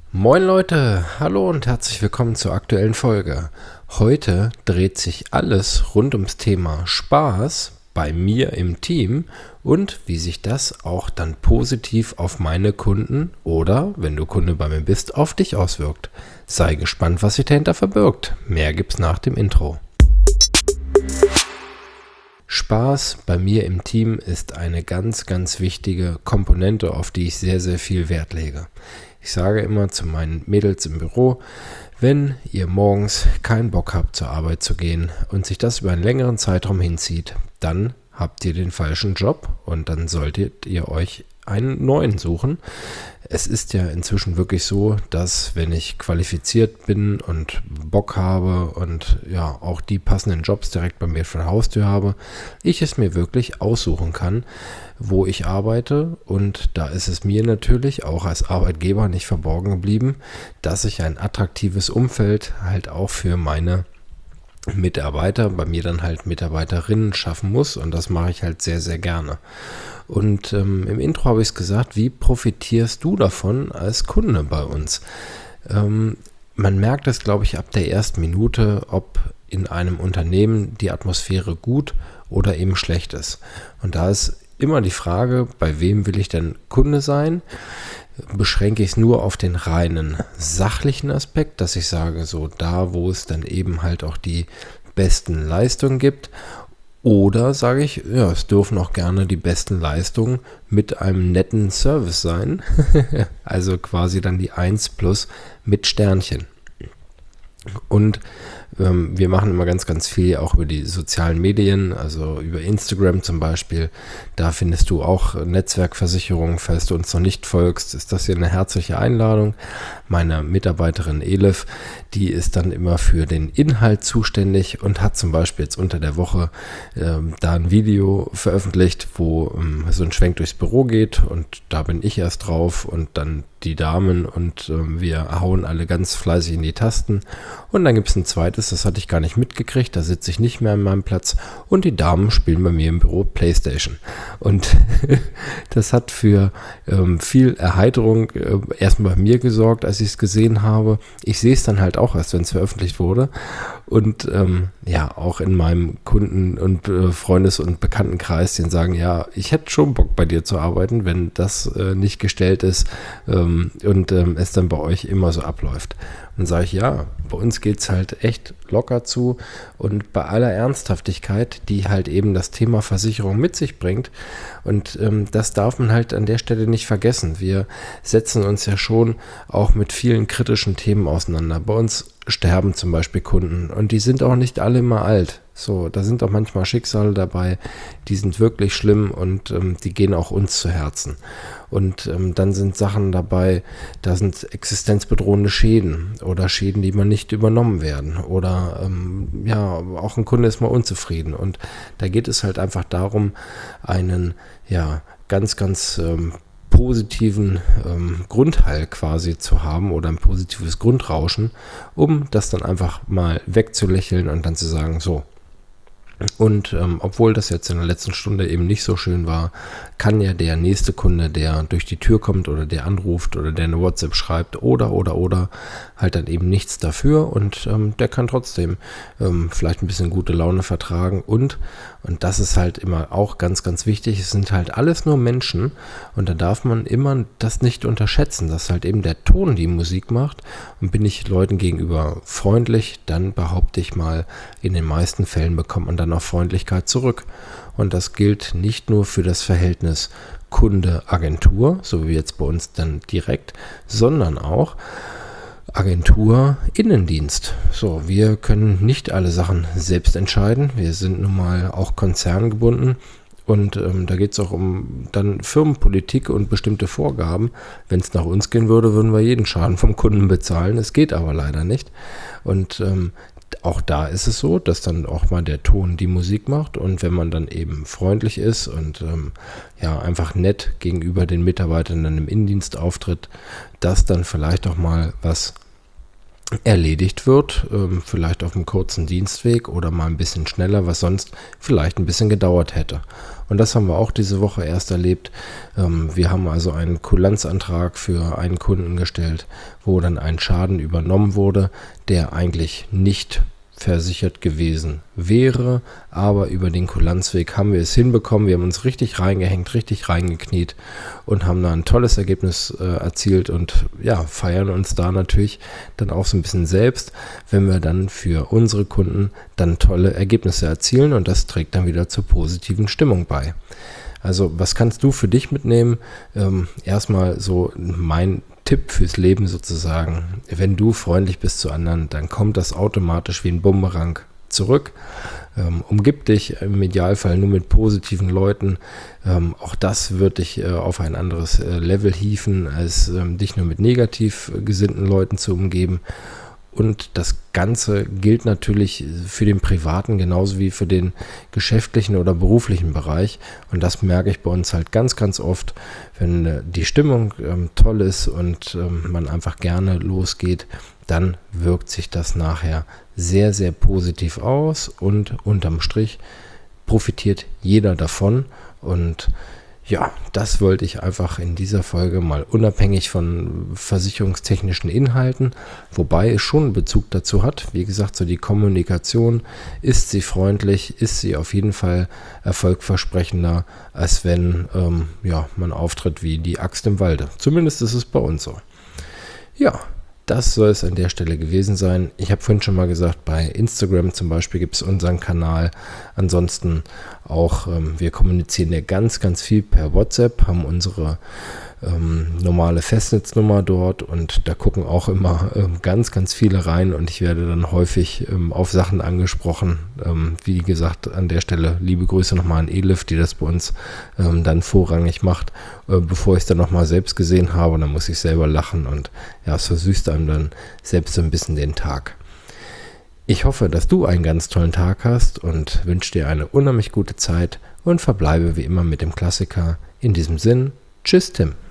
Moin Leute, hallo und herzlich willkommen zur aktuellen Folge. Heute dreht sich alles rund ums Thema Spaß bei mir im Team und wie sich das auch dann positiv auf meine Kunden oder, wenn du Kunde bei mir bist, auf dich auswirkt. Sei gespannt, was sich dahinter verbirgt. Mehr gibt's nach dem Intro. Spaß bei mir im Team ist eine ganz, ganz wichtige Komponente, auf die ich sehr, sehr viel Wert lege. Ich sage immer zu meinen Mädels im Büro, wenn ihr morgens keinen Bock habt, zur Arbeit zu gehen und sich das über einen längeren Zeitraum hinzieht, dann habt ihr den falschen Job und dann solltet ihr euch einen neuen suchen. Es ist ja inzwischen wirklich so, dass wenn ich qualifiziert bin und Bock habe und ja auch die passenden Jobs direkt bei mir vor der Haustür habe, ich es mir wirklich aussuchen kann, wo ich arbeite. Und da ist es mir natürlich auch als Arbeitgeber nicht verborgen geblieben, dass ich ein attraktives Umfeld halt auch für meine Mitarbeiter, bei mir dann halt Mitarbeiterinnen schaffen muss, und das mache ich halt sehr, sehr gerne. Und im Intro habe ich es gesagt, wie profitierst du davon als Kunde bei uns? Man merkt es, glaube ich, ab der ersten Minute, ob in einem Unternehmen die Atmosphäre gut oder eben schlecht ist. Und da ist immer die Frage, bei wem will ich denn Kunde sein? Beschränke ich es nur auf den reinen sachlichen Aspekt, dass ich sage, so da, wo es dann eben halt auch die besten Leistungen gibt, oder sage ich, ja, es dürfen auch gerne die besten Leistungen mit einem netten Service sein, also quasi dann die 1 plus mit Sternchen. Und wir machen immer ganz, ganz viel auch über die sozialen Medien, also über Instagram zum Beispiel. Da findest du auch Netzwerkversicherungen. Falls du uns noch nicht folgst, ist das hier eine herzliche Einladung. Meine Mitarbeiterin Elif, die ist dann immer für den Inhalt zuständig und hat zum Beispiel jetzt unter der Woche da ein Video veröffentlicht, wo so ein Schwenk durchs Büro geht, und da bin ich erst drauf und dann die Damen, und wir hauen alle ganz fleißig in die Tasten. Und dann gibt es ein zweites, das hatte ich gar nicht mitgekriegt, da sitze ich nicht mehr an meinem Platz, und die Damen spielen bei mir im Büro Playstation. Und das hat für viel Erheiterung erstmal bei mir gesorgt, als ich es gesehen habe. Ich sehe es dann halt auch erst, wenn es veröffentlicht wurde. Und ja, auch in meinem Kunden- und Freundes- und Bekanntenkreis, die sagen, ja, ich hätte schon Bock bei dir zu arbeiten, wenn das nicht gestellt ist und es dann bei euch immer so abläuft. Und dann sage ich, ja, bei uns geht es halt echt locker zu, und bei aller Ernsthaftigkeit, die halt eben das Thema Versicherung mit sich bringt. Und das darf man halt an der Stelle nicht vergessen. Wir setzen uns ja schon auch mit vielen kritischen Themen auseinander. Bei uns sterben zum Beispiel Kunden, und die sind auch nicht alle immer alt. So, da sind auch manchmal Schicksale dabei, die sind wirklich schlimm, und die gehen auch uns zu Herzen. Und dann sind Sachen dabei, da sind existenzbedrohende Schäden oder Schäden, die man nicht übernommen werden, oder ja, auch ein Kunde ist mal unzufrieden, und da geht es halt einfach darum, einen ja ganz, ganz positiven Grundhall quasi zu haben oder ein positives Grundrauschen, um das dann einfach mal wegzulächeln und dann zu sagen, so. Und obwohl das jetzt in der letzten Stunde eben nicht so schön war, kann ja der nächste Kunde, der durch die Tür kommt oder der anruft oder der eine WhatsApp schreibt oder halt dann eben nichts dafür, und der kann trotzdem vielleicht ein bisschen gute Laune vertragen, und das ist halt immer auch ganz, ganz wichtig, es sind halt alles nur Menschen, und da darf man immer das nicht unterschätzen, dass halt eben der Ton die Musik macht, und bin ich Leuten gegenüber freundlich, dann behaupte ich mal, in den meisten Fällen bekommt man dann auch Freundlichkeit zurück. Und das gilt nicht nur für das Verhältnis Kunde-Agentur, so wie jetzt bei uns dann direkt, sondern auch Agentur-Innendienst. So, wir können nicht alle Sachen selbst entscheiden. Wir sind nun mal auch konzerngebunden. Und da geht es auch um dann Firmenpolitik und bestimmte Vorgaben. Wenn es nach uns gehen würde, würden wir jeden Schaden vom Kunden bezahlen. Es geht aber leider nicht. Und auch da ist es so, dass dann auch mal der Ton die Musik macht, und wenn man dann eben freundlich ist und ja einfach nett gegenüber den Mitarbeitern dann im Innendienst auftritt, dass dann vielleicht auch mal was erledigt wird, vielleicht auf einem kurzen Dienstweg oder mal ein bisschen schneller, was sonst vielleicht ein bisschen gedauert hätte. Und das haben wir auch diese Woche erst erlebt. Wir haben also einen Kulanzantrag für einen Kunden gestellt, wo dann ein Schaden übernommen wurde, der eigentlich nicht versichert gewesen wäre, aber über den Kulanzweg haben wir es hinbekommen. Wir haben uns richtig reingehängt, richtig reingekniet und haben da ein tolles Ergebnis erzielt und ja, feiern uns da natürlich dann auch so ein bisschen selbst, wenn wir dann für unsere Kunden dann tolle Ergebnisse erzielen, und das trägt dann wieder zur positiven Stimmung bei. Also was kannst du für dich mitnehmen? Erstmal so mein Tipp fürs Leben sozusagen: Wenn du freundlich bist zu anderen, dann kommt das automatisch wie ein Bumerang zurück. Umgib dich im Idealfall nur mit positiven Leuten. Auch das wird dich auf ein anderes Level hieven, als dich nur mit negativ gesinnten Leuten zu umgeben. Und das Ganze gilt natürlich für den privaten genauso wie für den geschäftlichen oder beruflichen Bereich. Und das merke ich bei uns halt ganz, ganz oft, wenn die Stimmung toll ist und man einfach gerne losgeht, dann wirkt sich das nachher sehr, sehr positiv aus und unterm Strich profitiert jeder davon. Und ja, das wollte ich einfach in dieser Folge mal unabhängig von versicherungstechnischen Inhalten, wobei es schon einen Bezug dazu hat. Wie gesagt, so die Kommunikation, ist sie freundlich, ist sie auf jeden Fall erfolgversprechender, als wenn man auftritt wie die Axt im Walde. Zumindest ist es bei uns so. Ja, das soll es an der Stelle gewesen sein. Ich habe vorhin schon mal gesagt, bei Instagram zum Beispiel gibt es unseren Kanal. Ansonsten auch, wir kommunizieren ja ganz, ganz viel per WhatsApp, haben unsere normale Festnetznummer dort und da gucken auch immer ganz, ganz viele rein und ich werde dann häufig auf Sachen angesprochen. Wie gesagt, an der Stelle liebe Grüße nochmal an Elif, die das bei uns dann vorrangig macht, bevor ich es dann nochmal selbst gesehen habe, und dann muss ich selber lachen und ja, es versüßt einem dann selbst so ein bisschen den Tag. Ich hoffe, dass du einen ganz tollen Tag hast und wünsche dir eine unheimlich gute Zeit und verbleibe wie immer mit dem Klassiker. In diesem Sinn, tschüss Tim.